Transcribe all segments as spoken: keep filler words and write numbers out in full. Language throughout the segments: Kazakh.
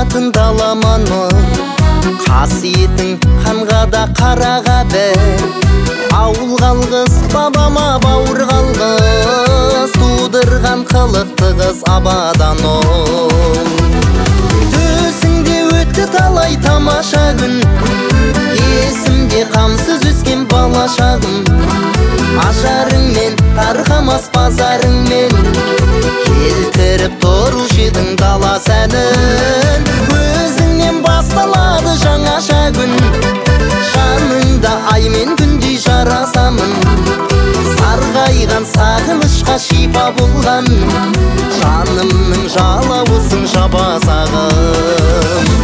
атын даламаны қасиетің қанға да қараға бер ауыл қалғыз бабама бауыр қалғыз тудырған қылықты қыз абадан ол төсіңде өтті талай тамаша күн есімде қамсыз өскен бала шағым ажарыңмен тарқамас базарыңмен келтіріп тұрушы едің дала сәнін өзіңнен басталады жаңаша күн жаныңда ай мен күндей жарасамын сарғайған сағынышқа шипа болған жанымның жалауысың жабасағым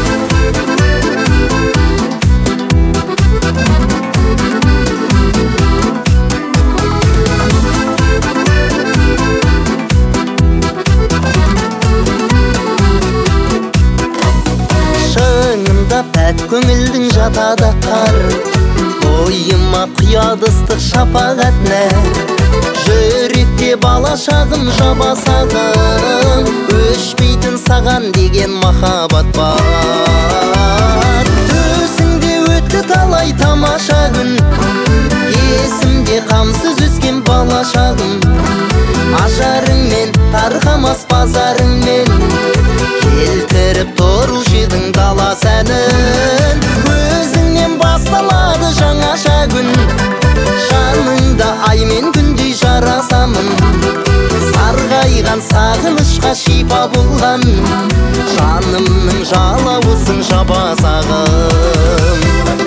пәк көңілдің жатады қар бойыма құяды ыстық шапағат нәр жүректе бала шағым жабасағым өшпейтін саған деген махаббат бар төсіңде өтті талай тамаша күн есімде қамсыз өскен бала шағым ажарыңмен тарқамас базарыңмен келтіріп тұрушы едің дала сәнін өзіңнен басталады жаңаша күн жаныңда ай мен күндей жарасамын сарғайған сағынышқа шипа болған жанымның жалауысың жабасағым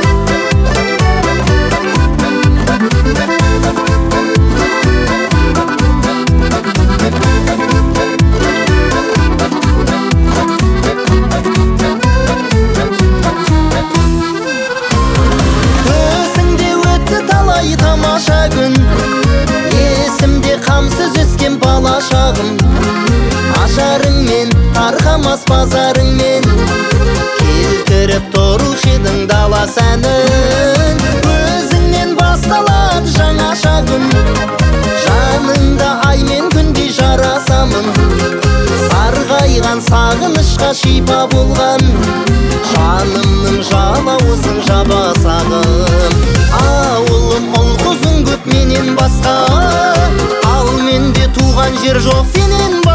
тамаша күн есімде қамсыз өскен бала шағым ажарыңмен тарқамас базарыңмен келтіріп тұрушы едің дала сәнін өзіңнен басталады жаңаша күн жаныңда ай мен күндей жарасамын сарғайған сағынышқа шипа болған жанымның жалауысың жабасағым ауылым ұл-құзың көп менен басқа ал менде туған жер жоқ сенен